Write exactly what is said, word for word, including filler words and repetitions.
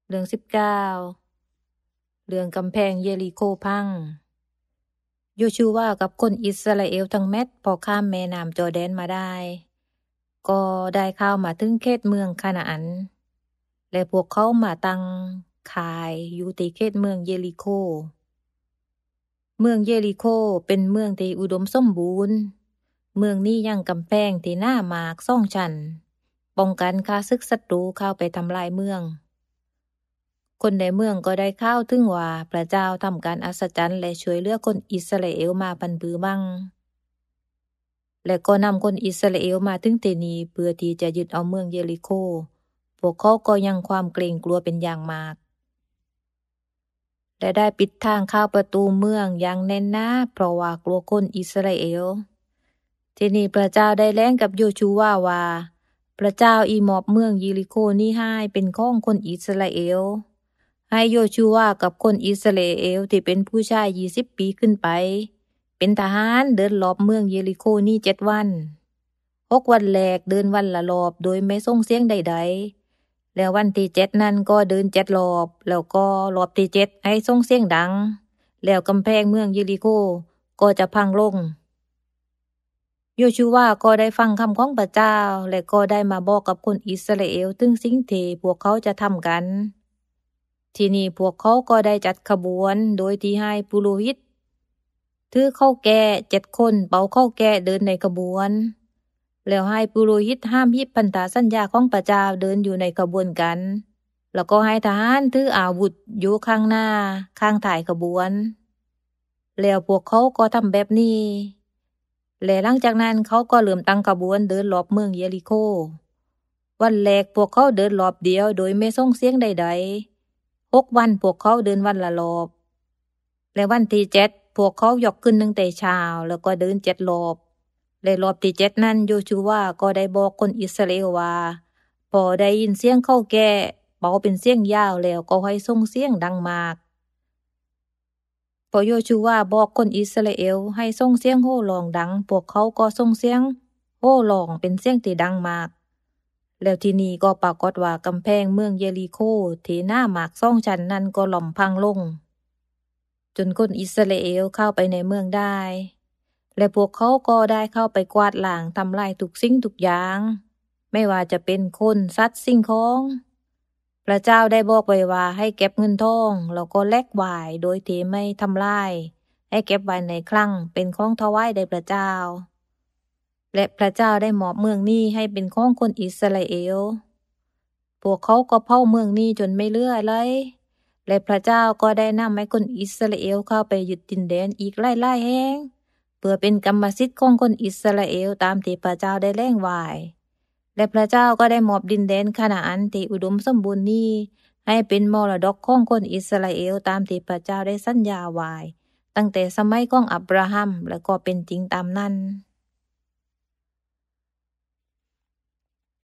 เรื่องสิบเก้าเรื่องกำแพงเยริโคพังโยชูวากับคนอิสราเอลทั้งแมดพอข้ามแม่น้ำจอร์แดนมาได้ก็ได้เข้ามาถึงเขตเมืองคานาอันและพวกเขามาตั้งค่ายอยู่ที่เขตเมืองเยริโคเมืองเยริโคเป็นเมืองที่อุดมสมบูรณ์เมืองนี้ยังกำแพงที่หน้ามากสองชั้นป้องกันข้าศึกศัตรูเข้าไปทำลายเมืองคนในเมืองก็ได้ข่าวถึงว่าพระเจ้าทำการอัศจรรย์และช่วยเหลือคนอิสราเอลมาพันผือบังและก็นำคนอิสราเอลมาถึงที่นี้เพื่อที่จะยึดเอาเมืองเยริโคพวกเขาก็ยังความเกรงกลัวเป็นอย่างมากและได้ปิดทางเข้าประตูเมืองอย่างแน่นหนาเพราะว่ากลัวคนอิสราเอลทีนี้พระเจ้าได้แล้งกับโยชูวาว่าพระเจ้าอีมอบเมืองเยริโคนี้ให้เป็นของคนอิสราเอลให้โยชูวากับคนอิสราเอลที่เป็นผู้ชายยี่สิบปีขึ้นไปเป็นทหารเดินรอบเมืองเยริโคนี้เจ็ดวันหกวันแรกเดินวันละรอบโดยไม่ส่งเสียงใดๆแล้ววันที่เจ็ดนั้นก็เดินเจ็ดรอบแล้วก็รอบที่เจ็ดให้ส่งเสียงดังแล้วกำแพงเมืองเยริโคก็จะพังลงโยชูวาก็ได้ฟังคำของพระเจ้าและก็ได้มาบอกกับคนอิสราเอลถึงสิ่งที่พวกเขาจะทำกันทีนี้พวกเขาก็ได้จัดขบวนโดยที่ให้ปุโรหิตถือข้าวแก่เจ็ดคนเป่าข้าวแก่เดินในขบวนแล้วให้ปุโรหิตห้ามหิบพันธสัญญาของพระเจ้าเดินอยู่ในขบวนกันแล้วก็ให้ทหารถืออาวุธอยู่ข้างหน้าข้างท้ายขบวนแล้วพวกเขาก็ทำแบบนี้และหลังจากนั้นเขาก็เริ่มตั้งขบวนเดินรอบเมืองเยริโควันแรกพวกเขาเดินรอบเดียวโดยไม่ส่งเสียงใดๆหกวันพวกเขาเดินวันละรอบและวันที่เจ็ดพวกเขายกขึ้นตั้งแต่เช้าแล้วก็เดินเจ็ดรอบและรอบที่เจ็ดนั้นโยชูวาก็ได้บอกคนอิสราเอลว่าพอได้ยินเสียงข้าวแก่เป่าเป็นเสียงยาวแล้วก็ให้ส่งเสียงดังมากพอโยชูวาบอกคนอิสราเอลให้ส่งเสียงโห่ร้องดังพวกเขาก็ส่งเสียงโห่ร้องเป็นเสียงที่ดังมากแล้วทีนี้ก็ปรากฏว่ากำแพงเมืองเยริโคที่หน้าหมากสองชั้นนั้นก็หล่มพังลงจนคนอิสราเอลเข้าไปในเมืองได้และพวกเขาก็ได้เข้าไปกวาดล้างทำลายทุกสิ่งทุกอย่างไม่ว่าจะเป็นคนสัตว์สิ่งของพระเจ้าได้บอกไว้ว่าให้เก็บเงินทองแล้วก็แลกไว้โดยที่ไม่ทำลายให้เก็บไว้ในคลังเป็นของถวายแด่พระเจ้าและพระเจ้าได้มอบเมืองนี้ให้เป็นของคนอิสราเอลพวกเขาก็เผาเมืองนี้จนไม่เหลืออะไรและพระเจ้าก็ได้นำให้คนอิสราเอลเข้าไปยึดดินแดนอีกหลายๆแห่งเพื่อเป็นกรรมสิทธิ์ของคนอิสราเอลตามที่พระเจ้าได้แล้งไว้และพระเจ้าก็ได้มอบดินแดนคานาอันที่อุดมสมบูรณ์นี้ให้เป็นมรดกของคนอิสราเอลตามที่พระเจ้าได้สัญญาไว้ตั้งแต่สมัยของอับราฮัมและก็เป็นจริงตามนั้น